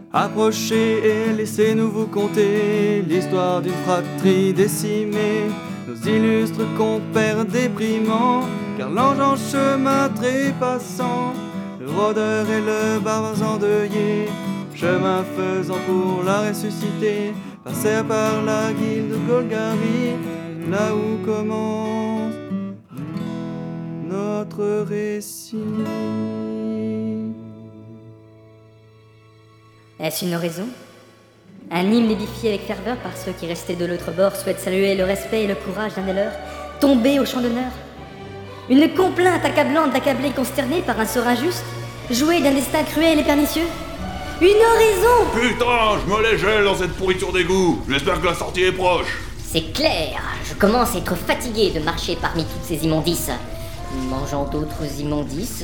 Approchez et laissez-nous vous conter l'histoire d'une fratrie décimée, nos illustres compères déprimants, car l'ange en chemin trépassant, le rôdeur et le barbare endeuillé, chemin faisant pour la ressusciter, passèrent par la guilde Golgari, là où commence notre récit. Est-ce une oraison ? Un hymne édifié avec ferveur par ceux qui restaient de l'autre bord souhaitent saluer le respect et le courage d'un des leurs, tombés au champ d'honneur. Une complainte accablante d'accablés consternés par un sort injuste, jouée d'un destin cruel et pernicieux. Une oraison ! Putain, je me les gèle dans cette pourriture d'égout. J'espère que la sortie est proche. C'est clair, je commence à être fatigué de marcher parmi toutes ces immondices. Mangeant d'autres immondices.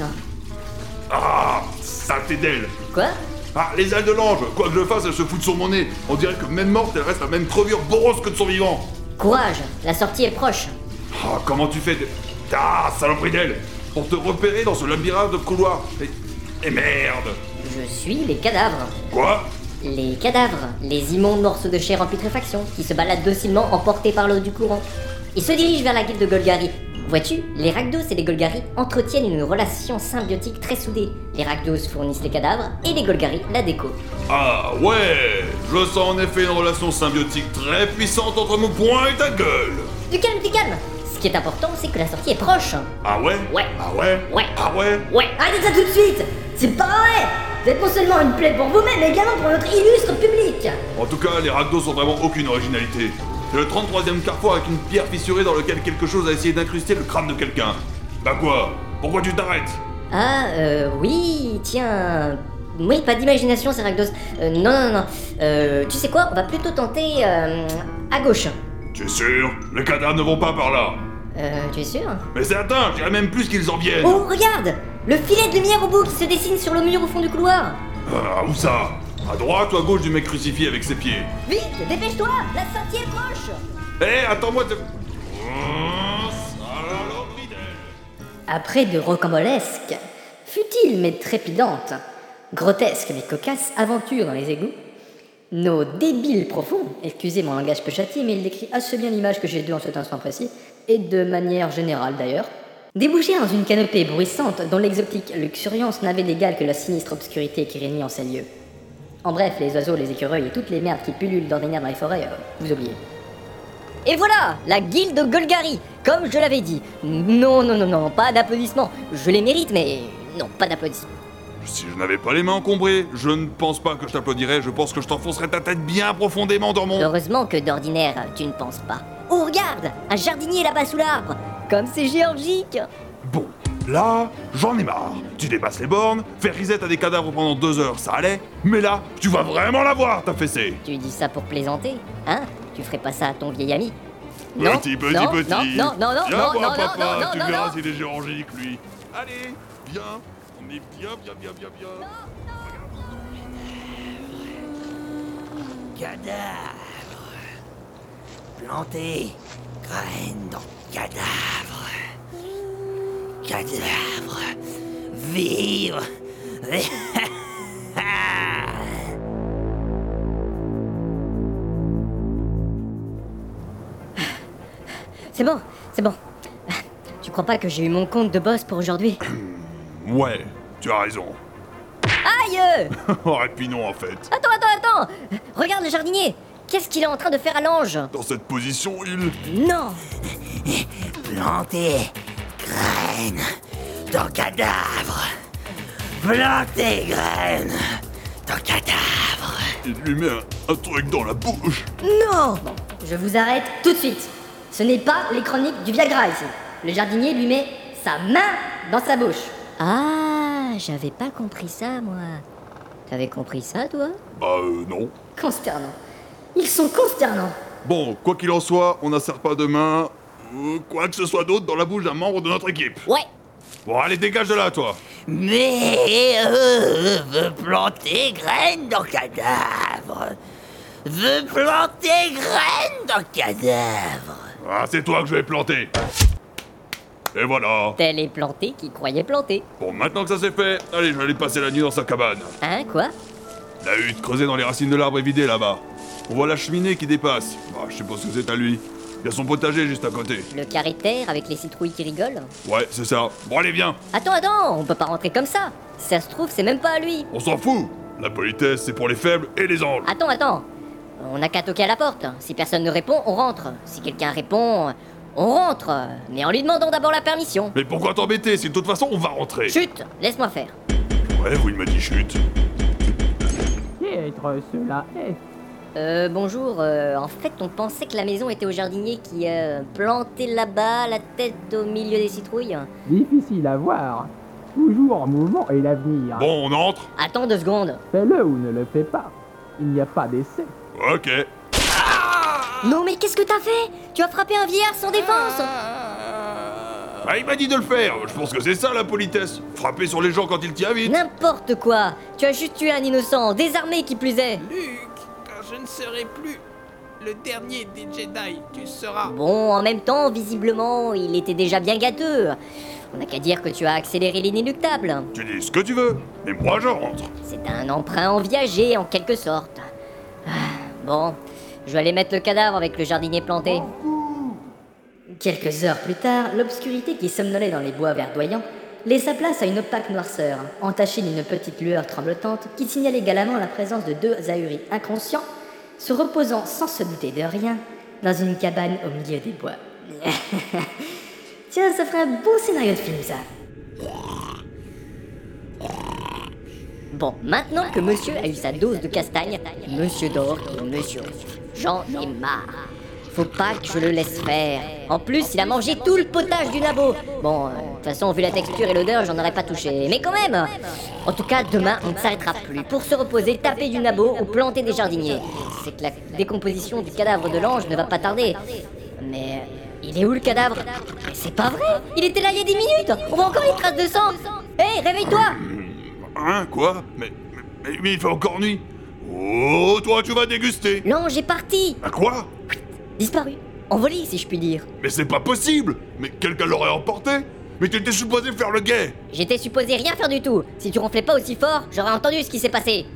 Ah, saleté d'elle. Quoi ? Ah, les ailes de l'ange, quoi que je fasse, elle se fout sur mon nez. On dirait que même morte, elle reste la même crevure boros que de son vivant. Courage, la sortie est proche. Ah, comment tu fais de... Ah, saloperie d'elle, pour te repérer dans ce labyrinthe de couloirs. Et merde. Je suis les cadavres. Quoi ? Les cadavres, les immondes morceaux de chair en putréfaction, qui se baladent docilement emportés par l'eau du courant. Ils se dirigent vers la guilde de Golgari. Vois-tu, les Rakdos et les Golgari entretiennent une relation symbiotique très soudée. Les Rakdos fournissent les cadavres et les Golgari la déco. Ah ouais, je sens en effet une relation symbiotique très puissante entre mon poing et ta gueule. Du calme, du calme. Ce qui est important, c'est que la sortie est proche. Ah ouais ? Ouais. Ah ouais ? Ouais. Ah ouais ? Ouais, arrêtez ça tout de suite. C'est pas vrai. Vous êtes non seulement une plaie pour vous-même, mais également pour notre illustre public. En tout cas, les Rakdos ont vraiment aucune originalité. C'est le 33e carrefour avec une pierre fissurée dans lequel quelque chose a essayé d'incruster le crâne de quelqu'un. Bah quoi ? Pourquoi tu t'arrêtes ? Ah, oui, tiens... Oui, pas d'imagination, c'est Rakdos. Non. Tu sais quoi, on va plutôt tenter, à gauche. Tu es sûr ? Les cadavres ne vont pas par là. Tu es sûr ? Mais certains, je dirais même plus qu'ils en viennent. Oh, regarde ! Le filet de lumière au bout qui se dessine sur le mur au fond du couloir. Ah, où ça ? À droite ou à gauche du mec crucifié avec ses pieds ? Vite, dépêche-toi, la sortie est proche. Hé, attends-moi de... Oh, saloperie d'elle. Après de rocambolesques, futiles mais trépidantes, grotesques mais cocasses aventures dans les égouts, nos débiles profonds, excusez mon langage peu châtié, mais il décrit assez bien l'image que j'ai d'eux en cet instant précis, et de manière générale d'ailleurs, débouchèrent dans une canopée bruissante dont l'exotique luxuriance n'avait d'égal que la sinistre obscurité qui régnait en ces lieux. En bref, les oiseaux, les écureuils et toutes les merdes qui pullulent d'ordinaire dans les forêts, vous oubliez. Et voilà, la guilde Golgari, comme je l'avais dit. Non, pas d'applaudissements. Je les mérite, mais non, pas d'applaudissements. Si je n'avais pas les mains encombrées, je ne pense pas que je t'applaudirais, je pense que je t'enfoncerais ta tête bien profondément dans mon... Heureusement que d'ordinaire, tu ne penses pas. Oh, regarde, un jardinier là-bas sous l'arbre. Comme c'est géorgique. Bon, là, j'en ai marre. Tu dépasses les bornes, faire reset à des cadavres pendant 2 heures, ça allait. Mais là, tu vas vraiment la voir, ta fessée. Tu dis ça pour plaisanter, hein? Tu ferais pas ça à ton vieil ami? Petit. Non, Viens non, voir papa, non, tu non, verras non. s'il est géorgique, lui. Allez, viens. On est bien. Cadavre. Planté. Graine dans cadavre. Cadavre. Vivre. C'est bon. Tu crois pas que j'ai eu mon compte de boss pour aujourd'hui? Ouais, tu as raison. Aïe! Oh, et puis non, en fait. Attends! Regarde le jardinier! Qu'est-ce qu'il est en train de faire à l'ange? Dans cette position, il... Non! Planté. Graine. Dans cadavre. Planté. Graine. Dans cadavre. Il lui met un truc dans la bouche. Non! Bon, je vous arrête tout de suite. Ce n'est pas les chroniques du Viagra ici. Le jardinier lui met sa main dans sa bouche. Ah, j'avais pas compris ça, moi. T'avais compris ça, toi? Bah, non. Consternant. Ils sont consternants. Bon, quoi qu'il en soit, on n'insère pas de main, quoi que ce soit d'autre dans la bouche d'un membre de notre équipe. Ouais. Bon, allez, dégage de là, toi. Mais veut planter graine dans cadavre. Veut planter graine dans cadavre. Ah, c'est toi que je vais planter. Et voilà. Tel est planté qui croyait planter. Bon, maintenant que ça c'est fait, allez, je vais aller passer la nuit dans sa cabane. Hein, quoi? La hutte creusée dans les racines de l'arbre est vidée là-bas. On voit la cheminée qui dépasse. Ah, je suppose que c'est à lui. Il y a son potager juste à côté. Le carré de terre avec les citrouilles qui rigolent. Ouais, c'est ça. Bon, allez, viens. Attends, on peut pas rentrer comme ça. Si ça se trouve, c'est même pas à lui. On s'en fout. La politesse, c'est pour les faibles et les anges. Attends. On n'a qu'à toquer à la porte. Si personne ne répond, on rentre. Si quelqu'un répond, on rentre. Mais en lui demandant d'abord la permission. Mais pourquoi t'embêter si de toute façon on va rentrer? Chut, laisse-moi faire. Ouais, il m'a dit chut. Qui être cela est? Bonjour, en fait on pensait que la maison était au jardinier qui planté là-bas, la tête au milieu des citrouilles. Difficile à voir. Toujours en mouvement est l'avenir. Bon, on entre? Attends 2 secondes. Fais-le ou ne le fais pas. Il n'y a pas d'essai. Ok. Non mais qu'est-ce que t'as fait? Tu as frappé un vieillard sans défense. Ah, il m'a dit de le faire. Je pense que c'est ça la politesse. Frapper sur les gens quand ils t'y invitent. N'importe quoi. Tu as juste tué un innocent, désarmé qui plus est. Luke, quand je ne serai plus le dernier des Jedi, tu seras... Bon, en même temps, visiblement, il était déjà bien gâteux. On n'a qu'à dire que tu as accéléré l'inéluctable. Tu dis ce que tu veux, mais moi je rentre. C'est un emprunt en viager, en quelque sorte. Bon, je vais aller mettre le cadavre avec le jardinier planté. Quelques heures plus tard, l'obscurité qui somnolait dans les bois verdoyants laissa place à une opaque noirceur, entachée d'une petite lueur tremblotante qui signalait galamment la présence de 2 ahuris inconscients, se reposant sans se douter de rien, dans une cabane au milieu des bois. Tiens, ça ferait un beau scénario de film, ça. Bon, maintenant que monsieur a eu sa dose de castagne, monsieur dort et monsieur rit. J'en ai marre. Faut pas que je le laisse faire. En plus, il a mangé tout le potage du labo. Bon, de toute façon, vu la texture et l'odeur, j'en aurais pas touché. Mais quand même. En tout cas, demain, on ne s'arrêtera plus pour se reposer, taper du nabo ou planter des jardiniers. C'est que la décomposition du cadavre de l'ange ne va pas tarder. Mais il est où le cadavre? Mais c'est pas vrai. Il était là il y a 10 minutes. On voit encore les traces de sang. Hé, réveille-toi. Hein, quoi? Mais il fait encore nuit. Oh, toi tu vas déguster. L'ange est parti. À quoi? Disparu. Envolé, si je puis dire. Mais c'est pas possible. Mais quelqu'un l'aurait emporté. Mais tu étais supposé faire le guet. J'étais supposé rien faire du tout. Si tu ronflais pas aussi fort, j'aurais entendu ce qui s'est passé.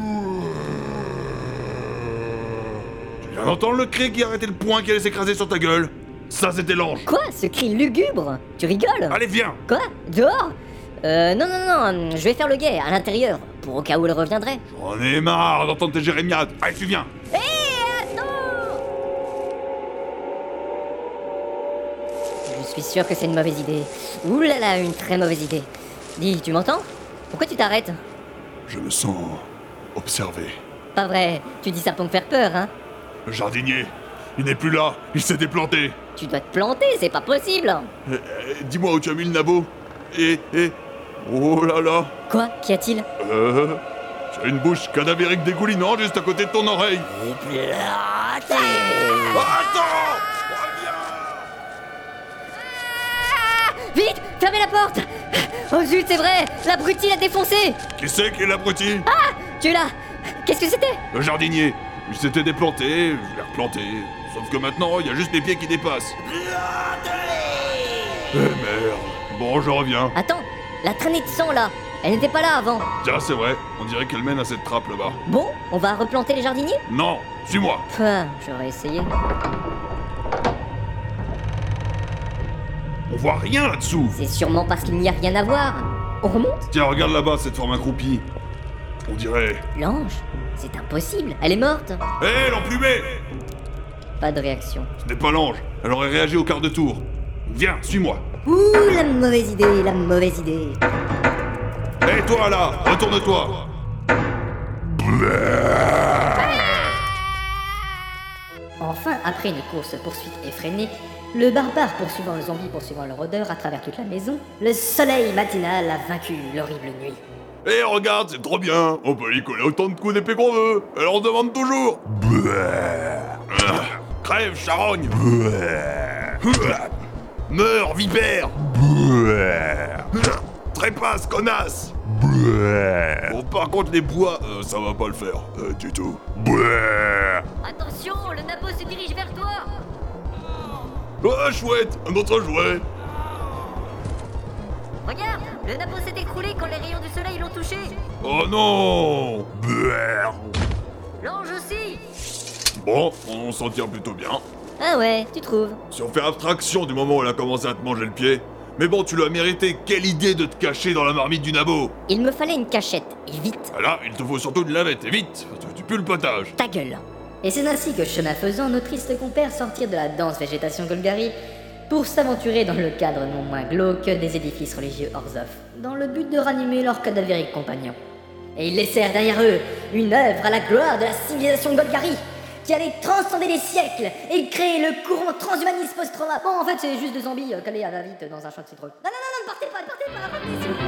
Tu viens d'entendre le cri qui a arrêté le poing qui allait s'écraser sur ta gueule? Ça c'était l'ange. Quoi? Ce cri lugubre? Tu rigoles? Allez, viens. Quoi? Dehors? Non, je vais faire le guet, à l'intérieur, pour au cas où elle reviendrait. J'en ai marre d'entendre tes jérémiades. Allez, tu viens. Je suis sûr que c'est une mauvaise idée. Ouh là là, une très mauvaise idée. Dis, tu m'entends? Pourquoi tu t'arrêtes? Je me sens observé. Pas vrai, tu dis ça pour me faire peur, hein? Le jardinier, il n'est plus là. Il s'est déplanté. Tu dois te planter, c'est pas possible. Dis-moi où tu as mis le nabo. Oh là là. Quoi? Qu'y a-t-il? Tu as une bouche cadavérique dégoulinante juste à côté de ton oreille. Planté. Attends! Vite! Fermez la porte! Oh zut, c'est vrai! L'abruti l'a défoncé! Qui c'est qui est l'abruti? Ah! Tu es là! Qu'est-ce que c'était? Le jardinier. Il s'était déplanté, je l'ai replanté. Sauf que maintenant, il y a juste les pieds qui dépassent. Merde. Bon, je reviens. Attends, la traînée de sang là, elle n'était pas là avant. Tiens, c'est vrai, on dirait qu'elle mène à cette trappe là-bas. Bon, on va replanter les jardiniers? Non, suis-moi. J'aurais essayé. On voit rien là-dessous. C'est sûrement parce qu'il n'y a rien à voir. On remonte? Tiens, regarde là-bas cette forme accroupie. On dirait... L'ange? C'est impossible, elle est morte. Hé, l'emplumée! Pas de réaction. Ce n'est pas l'ange, elle aurait réagi au quart de tour. Viens, suis-moi. Ouh, la mauvaise idée, la mauvaise idée. Hé, toi là, retourne-toi. Enfin, après une course-poursuite effrénée, le barbare poursuivant le zombie poursuivant leur odeur à travers toute la maison, le soleil matinal a vaincu l'horrible nuit. Hé, regarde, c'est trop bien. On peut y coller autant de coups d'épée qu'on veut. Elle en demande toujours. Crève, charogne. Meurs, vipère. Trépasse, connasse. Bon, par contre, les bois, ça va pas le faire, du tout. Attention, le nabo se dirige vers toi. Oh, chouette, un autre jouet. Regarde, le Napo s'est écroulé quand les rayons du soleil l'ont touché. Oh non! Bleh. L'ange aussi. Bon, on s'en tire plutôt bien. Ah ouais, tu trouves? Si on fait abstraction du moment où elle a commencé à te manger le pied. Mais bon, tu l'as mérité, quelle idée de te cacher dans la marmite du nabo! Il me fallait une cachette, et vite. Là, il te faut surtout une lavette, et vite! Tu pues le potage! Ta gueule. Et c'est ainsi que, chemin faisant, nos tristes compères sortirent de la dense végétation Golgari pour s'aventurer dans le cadre non moins glauque des édifices religieux Orzhov, dans le but de ranimer leurs cadavériques compagnons. Et ils laissèrent derrière eux une œuvre à la gloire de la civilisation Golgari, qui allait transcender les siècles et créer le courant transhumaniste post-trauma. Bon, en fait, c'est juste des zombies calés à la vite dans un champ de citrouille. Non, ne partez pas, revenez, s'il vous plaît.